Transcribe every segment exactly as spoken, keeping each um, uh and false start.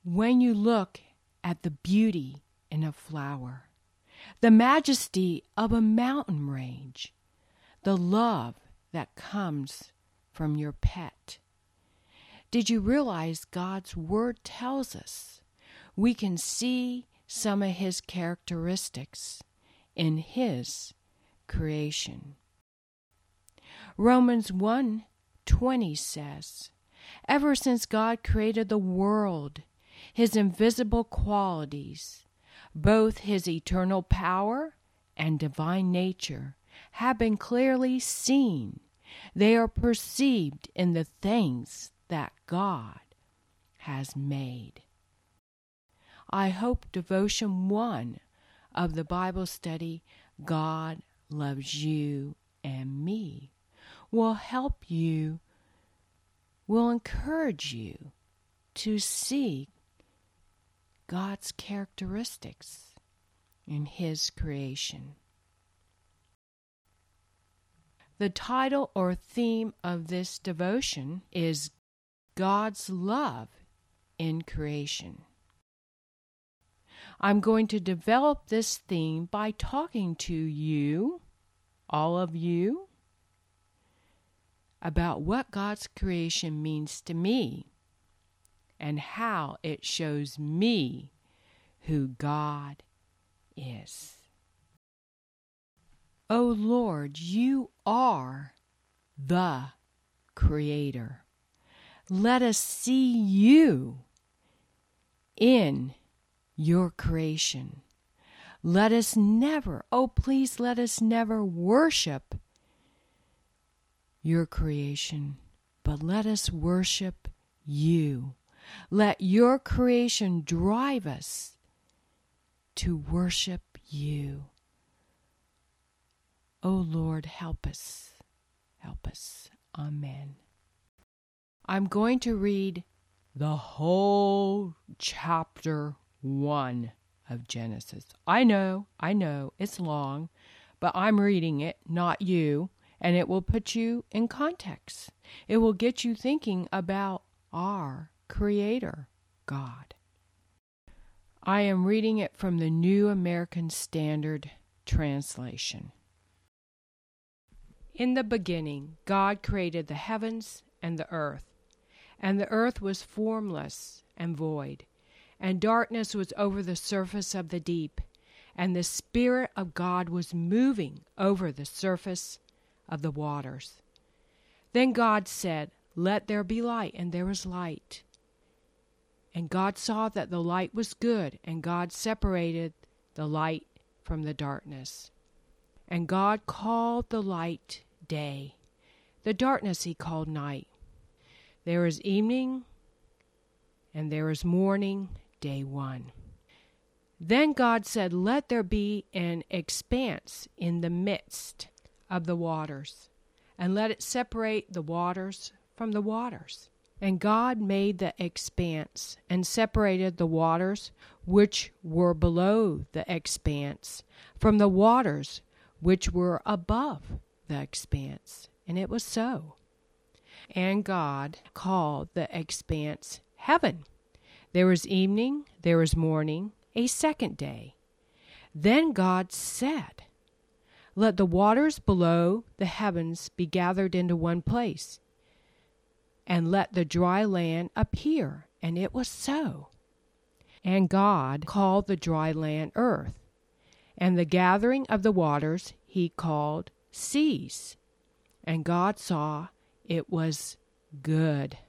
when you look at the beauty in a flower, the majesty of a mountain range, the love that comes from your pet. Did you realize God's Word tells us we can see some of His characteristics in His creation? Romans one twenty says, "Ever since God created the world, His invisible qualities, both His eternal power and divine nature, have been clearly seen. They are perceived in the things that God has made." I hope Devotion one of the Bible study, God Loves You and Me, will help you, will encourage you to see God's characteristics in His creation. The title or theme of this devotion is God's Love in Creation. I'm going to develop this theme by talking to you, all of you, about what God's creation means to me and how it shows me who God is. O Lord, you are the Creator. Let us see you in your creation. Let us never, oh please let us never worship your creation, but let us worship you. Let your creation drive us to worship you. O Lord, help us. Help us. Amen. I'm going to read the whole chapter one of Genesis. I know, I know, it's long, but I'm reading it, not you, and it will put you in context. It will get you thinking about our Creator, God. I am reading it from the New American Standard Translation. In the beginning, God created the heavens and the earth, and the earth was formless and void, and darkness was over the surface of the deep, and the Spirit of God was moving over the surface of the waters. Then God said, "Let there be light," and there was light. And God saw that the light was good, and God separated the light from the darkness. And God called the light day. The darkness He called night. There is evening, and there is morning, day one. Then God said, "Let there be an expanse in the midst of the waters, and let it separate the waters from the waters." And God made the expanse, and separated the waters which were below the expanse from the waters which were above the expanse. And it was so. And God called the expanse heaven. There was evening, there was morning, a second day. Then God said, "Let the waters below the heavens be gathered into one place, and let the dry land appear." And it was so. And God called the dry land earth, and the gathering of the waters He called seas. And God saw it was good.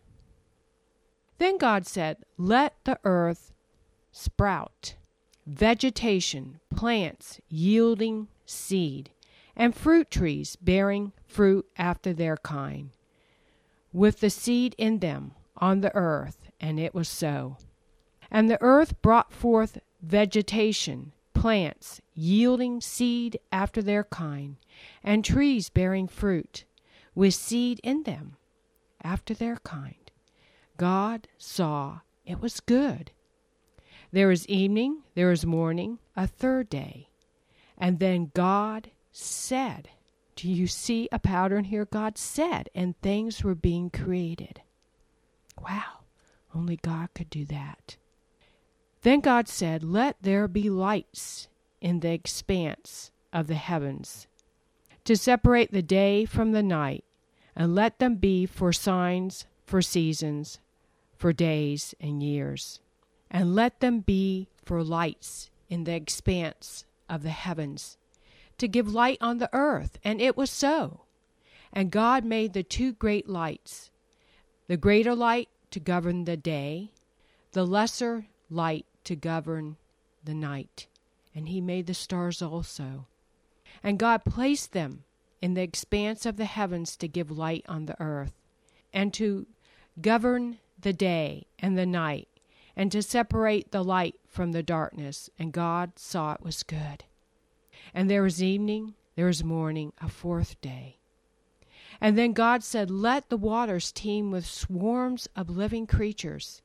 Then God said, "Let the earth sprout vegetation, plants yielding seed, and fruit trees bearing fruit after their kind, with the seed in them on the earth." And it was so. And the earth brought forth vegetation, plants yielding seed after their kind, and trees bearing fruit, with seed in them after their kind. God saw it was good. There was evening, there was morning, a third day. And then God said, do you see a pattern here? God said, and things were being created. Wow, only God could do that. Then God said, "Let there be lights in the expanse of the heavens, to separate the day from the night, and let them be for signs, for seasons, for days and years. And let them be for lights in the expanse of the heavens, to give light on the earth." And it was so. And God made the two great lights, the greater light to govern the day, the lesser light to govern the night. And he made the stars also. And God placed them in the expanse of the heavens to give light on the earth, and to govern the day and the night, and to separate the light from the darkness. And God saw it was good. And there was evening, there was morning, a fourth day. And then God said, "Let the waters teem with swarms of living creatures.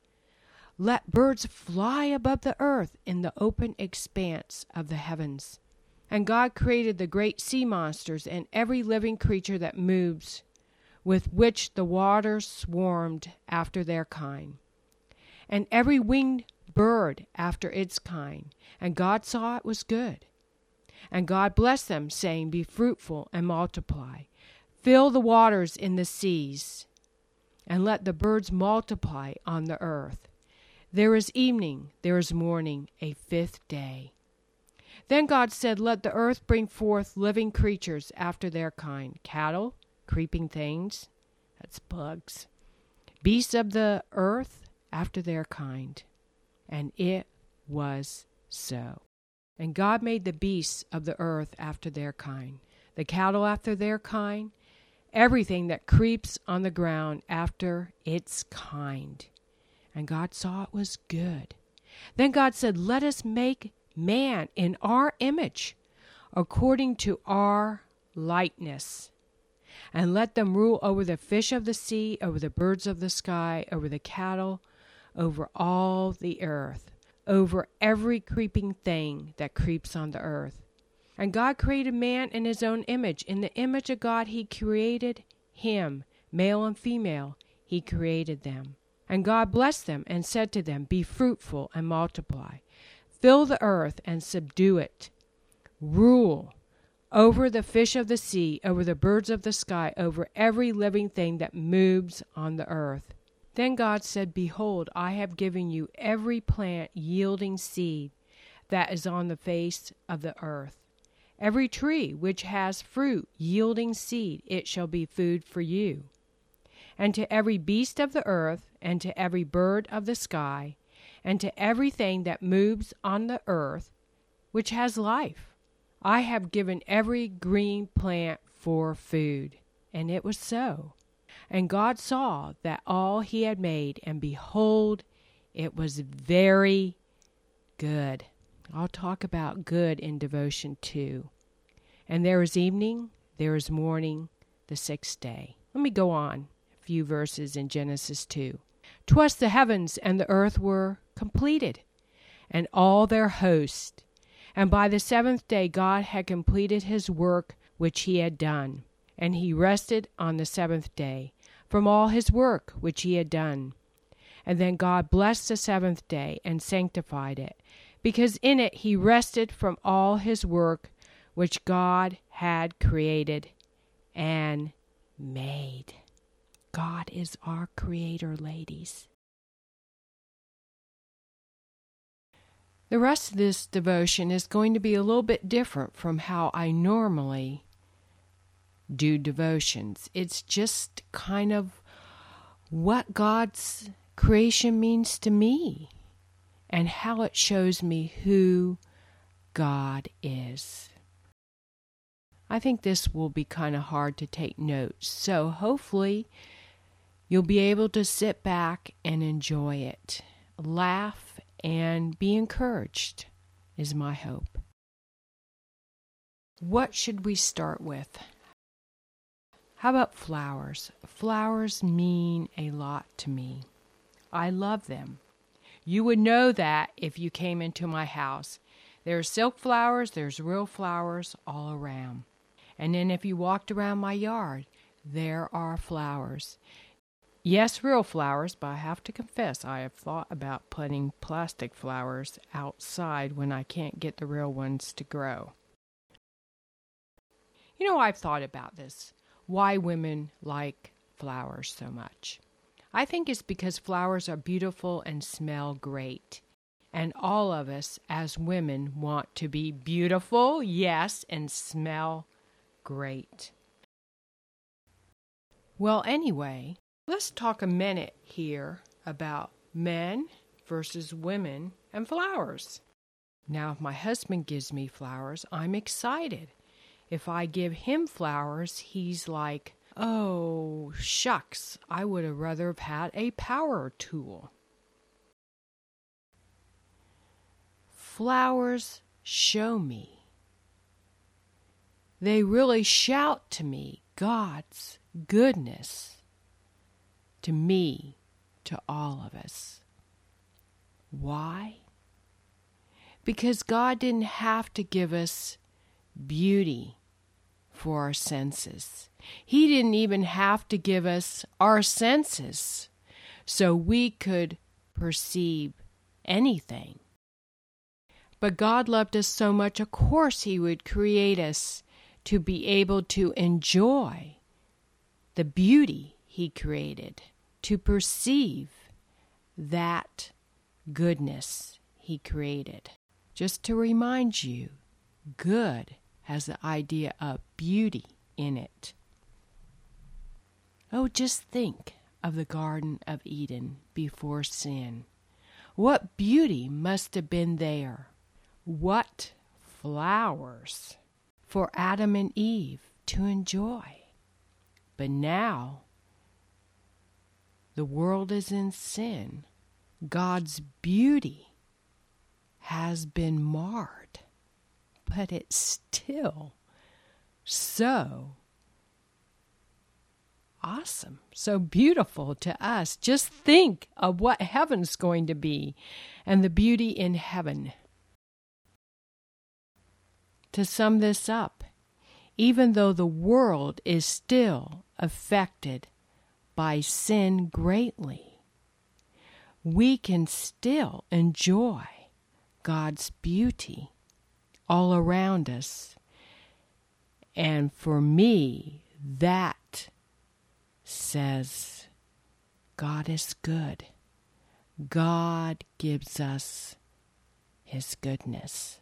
Let birds fly above the earth in the open expanse of the heavens." And God created the great sea monsters and every living creature that moves, with which the waters swarmed after their kind, and every winged bird after its kind. And God saw it was good. And God blessed them, saying, "Be fruitful and multiply. Fill the waters in the seas, and let the birds multiply on the earth." There is evening, there is morning, a fifth day. Then God said, "Let the earth bring forth living creatures after their kind, cattle, creeping things," that's bugs, "beasts of the earth after their kind." And it was so. And God made the beasts of the earth after their kind, the cattle after their kind, everything that creeps on the ground after its kind. And God saw it was good. Then God said, "Let us make man in our image, according to our likeness, and let them rule over the fish of the sea, over the birds of the sky, over the cattle, over all the earth, over every creeping thing that creeps on the earth." And God created man in his own image. In the image of God he created him, male and female, he created them. And God blessed them and said to them, "Be fruitful and multiply. Fill the earth and subdue it. Rule over the fish of the sea, over the birds of the sky, over every living thing that moves on the earth." Then God said, "Behold, I have given you every plant yielding seed that is on the face of the earth. Every tree which has fruit yielding seed, it shall be food for you. And to every beast of the earth, and to every bird of the sky, and to everything that moves on the earth, which has life, I have given every green plant for food." And it was so. And God saw that all he had made, and behold, it was very good. I'll talk about good in devotion too. And there is evening, there is morning, the sixth day. Let me go on a few verses in Genesis two. "'Twas the heavens and the earth were completed, and all their host. And by the seventh day God had completed his work which he had done. And he rested on the seventh day from all his work which he had done. And then God blessed the seventh day and sanctified it, because in it he rested from all his work which God had created and made." God is our creator, ladies. The rest of this devotion is going to be a little bit different from how I normally do devotions. It's just kind of what God's creation means to me and how it shows me who God is. I think this will be kind of hard to take notes, so hopefully you'll be able to sit back and enjoy it, laugh, and be encouraged, is my hope. What should we start with? How about flowers? Flowers mean a lot to me. I love them. You would know that if you came into my house. There's silk flowers, there's real flowers all around. And then if you walked around my yard, there are flowers. Yes, real flowers, but I have to confess I have thought about putting plastic flowers outside when I can't get the real ones to grow. You know, I've thought about this. Why women like flowers so much. I think it's because flowers are beautiful and smell great. And all of us as women want to be beautiful, yes, and smell great. Well, anyway, let's talk a minute here about men versus women and flowers. Now, if my husband gives me flowers, I'm excited. If I give him flowers, he's like, oh, shucks, I would have rather have had a power tool. Flowers show me. They really shout to me God's goodness to me, to all of us. Why? Because God didn't have to give us beauty for our senses. He didn't even have to give us our senses so we could perceive anything. But God loved us so much, of course He would create us to be able to enjoy the beauty He created, to perceive that goodness He created. Just to remind you, good has the idea of beauty in it. Oh, just think of the Garden of Eden before sin. What beauty must have been there. What flowers for Adam and Eve to enjoy. But now, the world is in sin. God's beauty has been marred, but it's still so awesome, so beautiful to us. Just think of what heaven's going to be and the beauty in heaven. To sum this up, even though the world is still affected by sin greatly, we can still enjoy God's beauty all around us. And for me, that says God is good. God gives us His goodness.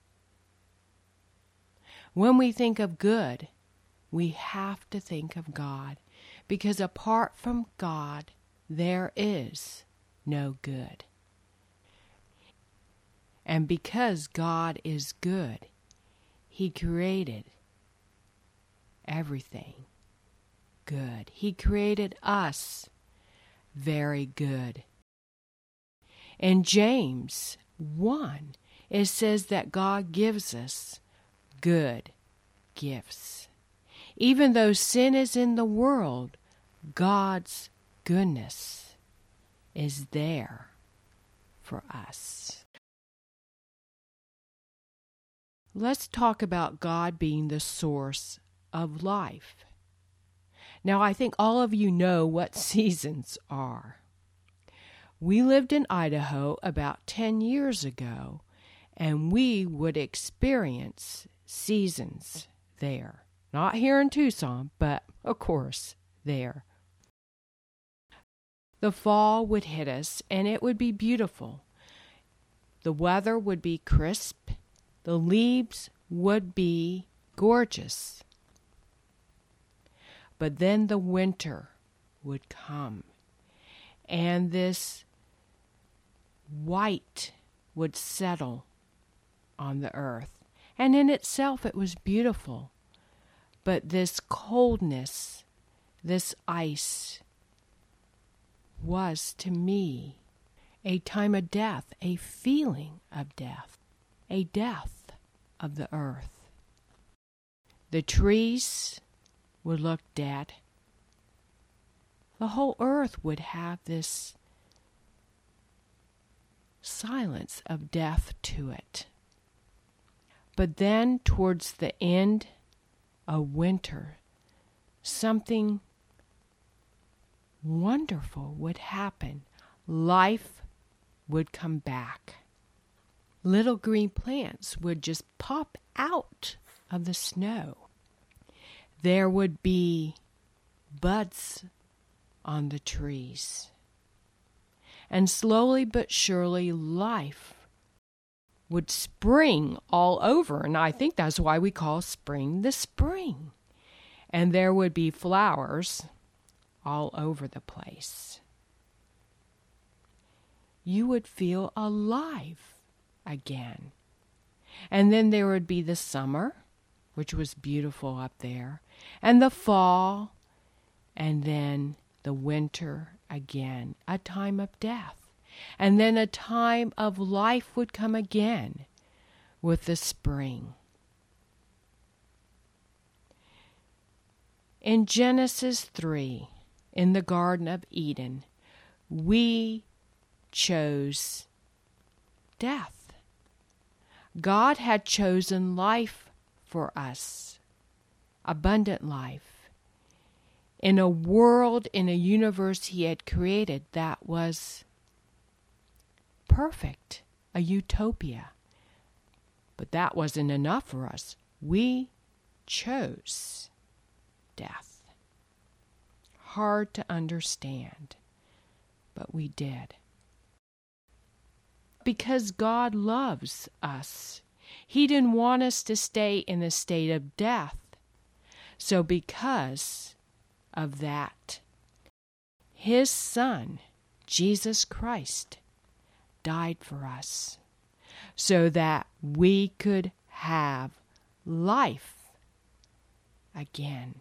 When we think of good, we have to think of God, because apart from God, there is no good. And because God is good, He created everything good. He created us very good. In James one, it says that God gives us good gifts. Even though sin is in the world, God's goodness is there for us. Let's talk about God being the source of life. Now, I think all of you know what seasons are. We lived in Idaho about ten years ago, and we would experience seasons there. Not here in Tucson, but of course there. The fall would hit us, and it would be beautiful. The weather would be crisp. The leaves would be gorgeous. But then the winter would come, and this white would settle on the earth. And in itself it was beautiful. But this coldness, this ice, was to me a time of death, a feeling of death, a death of the earth. The trees would look dead. The whole earth would have this silence of death to it. But then, towards the end of winter, something wonderful would happen. Life would come back. Little green plants would just pop out of the snow. There would be buds on the trees. And slowly but surely life would spring all over. And I think that's why we call spring the spring. And there would be flowers all over the place. You would feel alive again. And then there would be the summer, which was beautiful up there, and the fall, and then the winter again, a time of death. And then a time of life would come again with the spring. In Genesis three, in the Garden of Eden, we chose death. God had chosen life for us, abundant life, in a world, in a universe He had created that was perfect, a utopia. But that wasn't enough for us. We chose death. Hard to understand, but we did. Because God loves us. He didn't want us to stay in a state of death. So because of that, His Son, Jesus Christ, died for us so that we could have life again.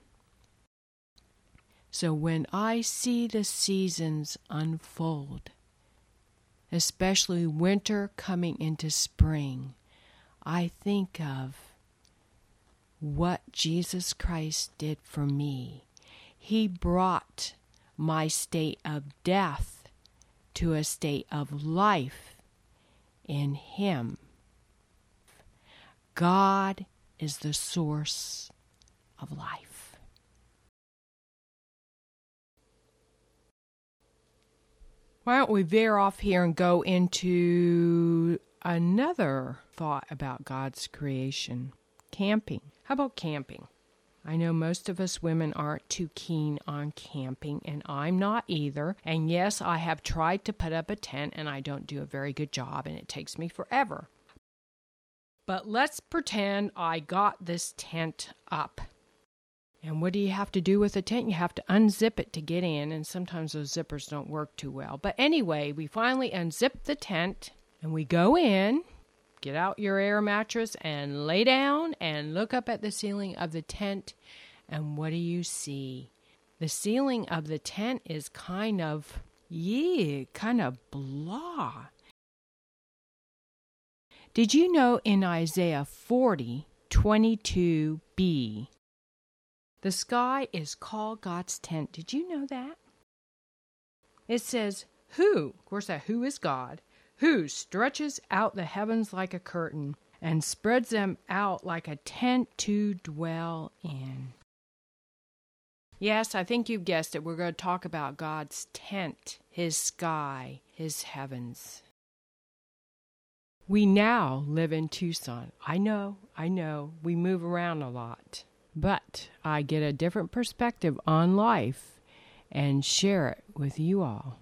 So when I see the seasons unfold, especially winter coming into spring, I think of what Jesus Christ did for me. He brought my state of death to a state of life in Him. God is the source of life. Why don't we veer off here and go into another thought about God's creation? Camping. How about camping? I know most of us women aren't too keen on camping, and I'm not either. And yes, I have tried to put up a tent, and I don't do a very good job, and it takes me forever. But let's pretend I got this tent up. And what do you have to do with a tent? You have to unzip it to get in, and sometimes those zippers don't work too well. But anyway, we finally unzip the tent, and we go in. Get out your air mattress and lay down and look up at the ceiling of the tent. And what do you see? The ceiling of the tent is kind of, yeah, kind of blah. Did you know in Isaiah forty, twenty-two b, the sky is called God's tent? Did you know that? It says, who, of course that who is God, who stretches out the heavens like a curtain and spreads them out like a tent to dwell in. Yes, I think you've guessed it. We're going to talk about God's tent, His sky, His heavens. We now live in Tucson. I know, I know, we move around a lot. But I get a different perspective on life and share it with you all.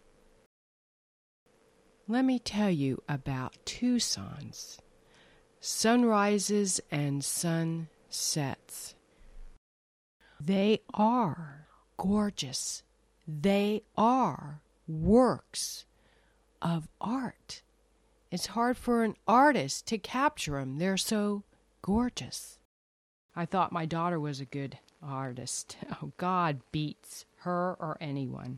Let me tell you about Tucson's sunrises and sunsets. They are gorgeous. They are works of art. It's hard for an artist to capture them. They're so gorgeous. I thought my daughter was a good artist. Oh, God beats her or anyone.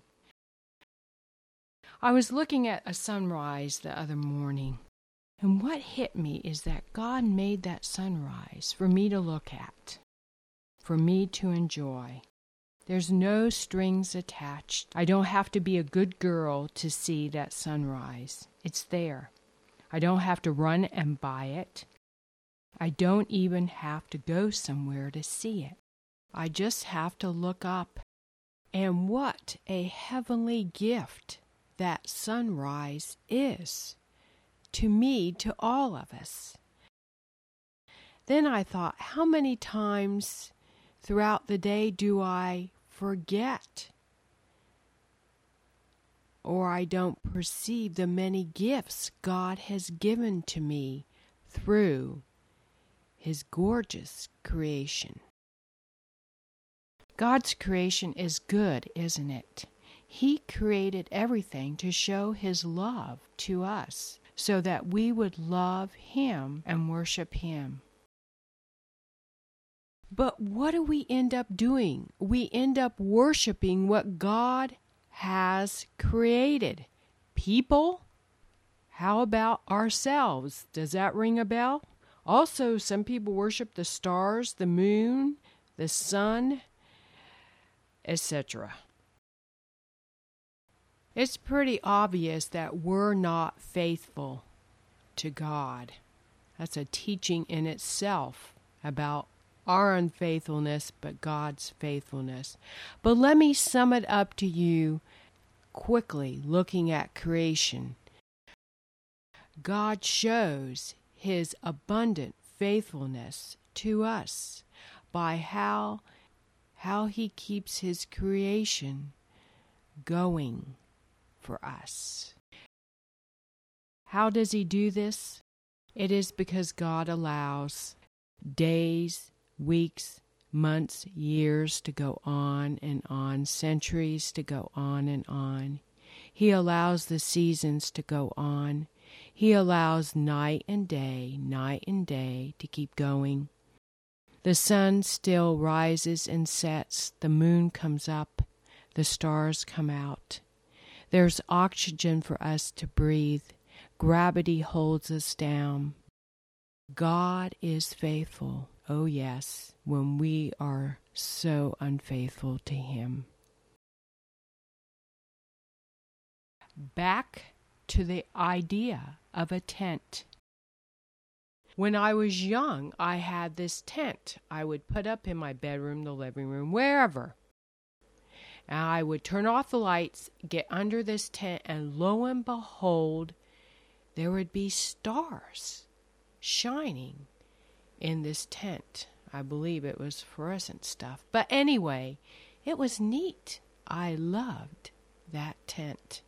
I was looking at a sunrise the other morning, and what hit me is that God made that sunrise for me to look at, for me to enjoy. There's no strings attached. I don't have to be a good girl to see that sunrise. It's there. I don't have to run and buy it. I don't even have to go somewhere to see it. I just have to look up And what a heavenly gift that sunrise is, to me, to all of us. Then I thought, how many times throughout the day do I forget, or I don't perceive the many gifts God has given to me through His gorgeous creation? God's creation is good, isn't it? He created everything to show His love to us so that we would love Him and worship Him. But what do we end up doing? We end up worshiping what God has created. People? How about ourselves? Does that ring a bell? Also, some people worship the stars, the moon, the sun, et cetera. It's pretty obvious that we're not faithful to God. That's a teaching in itself about our unfaithfulness, but God's faithfulness. But let me sum it up to you quickly, looking at creation. God shows His abundant faithfulness to us by how, how He keeps His creation going for us. How does He do this? It is because God allows days, weeks, months, years to go on and on, centuries to go on and on. He allows the seasons to go on. He allows night and day, night and day to keep going. The sun still rises and sets, the moon comes up, the stars come out. There's oxygen for us to breathe. Gravity holds us down. God is faithful. Oh yes, when we are so unfaithful to Him. Back to the idea of a tent. When I was young, I had this tent I would put up in my bedroom, the living room, wherever. And I would turn off the lights, get under this tent, and lo and behold, there would be stars shining in this tent. I believe it was fluorescent stuff. But anyway, it was neat. I loved that tent.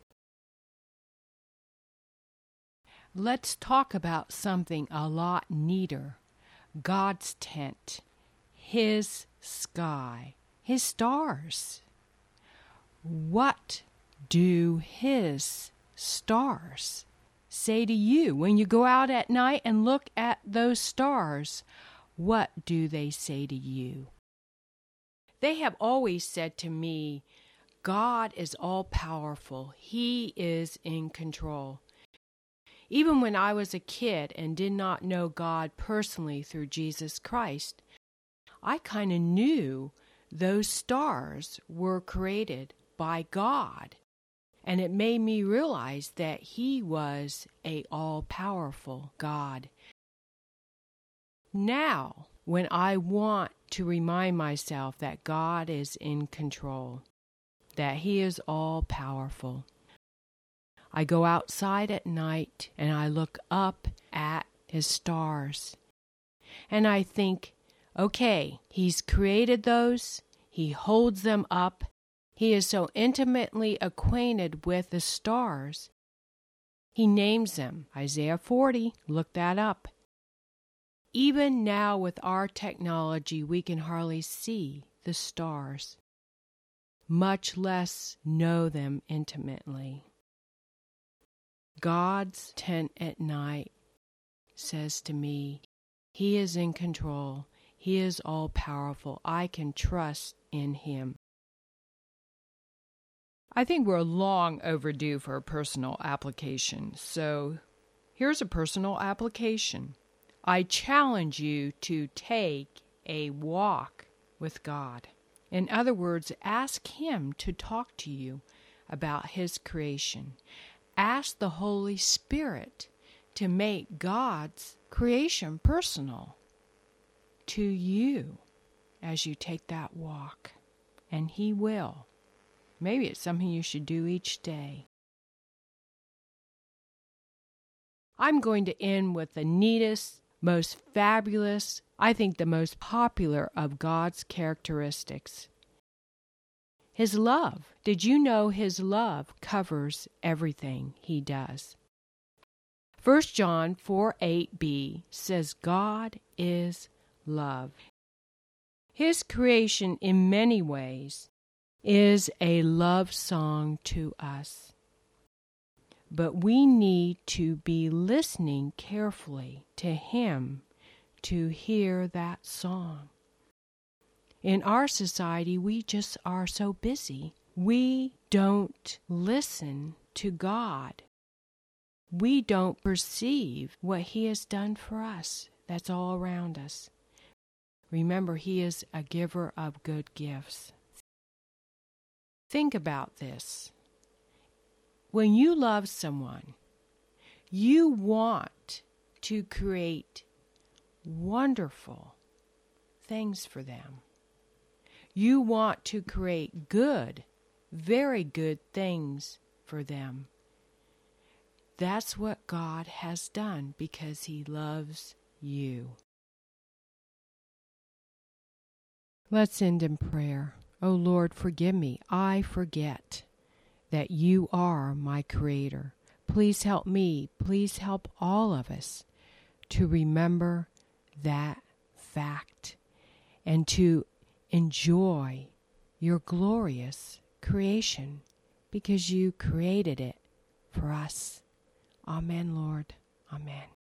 Let's talk about something a lot neater. God's tent, His sky, His stars. What do His stars say to you when you go out at night and look at those stars? What do they say to you? They have always said to me, God is all-powerful. He is in control. Even when I was a kid and did not know God personally through Jesus Christ, I kind of knew those stars were created by God. And it made me realize that He was a all-powerful God. Now, when I want to remind myself that God is in control, that He is all-powerful, I go outside at night and I look up at His stars. And I think, okay, He's created those, He holds them up. He is so intimately acquainted with the stars. He names them. Isaiah forty, look that up. Even now with our technology, we can hardly see the stars, much less know them intimately. God's tent at night says to me, He is in control. He is all-powerful. I can trust in Him. I think we're long overdue for a personal application. So here's a personal application. I challenge you to take a walk with God. In other words, ask Him to talk to you about His creation. Ask the Holy Spirit to make God's creation personal to you as you take that walk. And He will. Maybe it's something you should do each day. I'm going to end with the neatest, most fabulous, I think the most popular of God's characteristics. His love. Did you know His love covers everything He does? First John four eight b says God is love. His creation in many ways is a love song to us. But we need to be listening carefully to Him to hear that song. In our society, we just are so busy. We don't listen to God. We don't perceive what He has done for us. That's all around us. Remember, He is a giver of good gifts. Think about this. When you love someone, you want to create wonderful things for them. You want to create good, very good things for them. That's what God has done because He loves you. Let's end in prayer. Oh Lord, forgive me. I forget that You are my Creator. Please help me. Please help all of us to remember that fact and to enjoy Your glorious creation because You created it for us. Amen, Lord. Amen.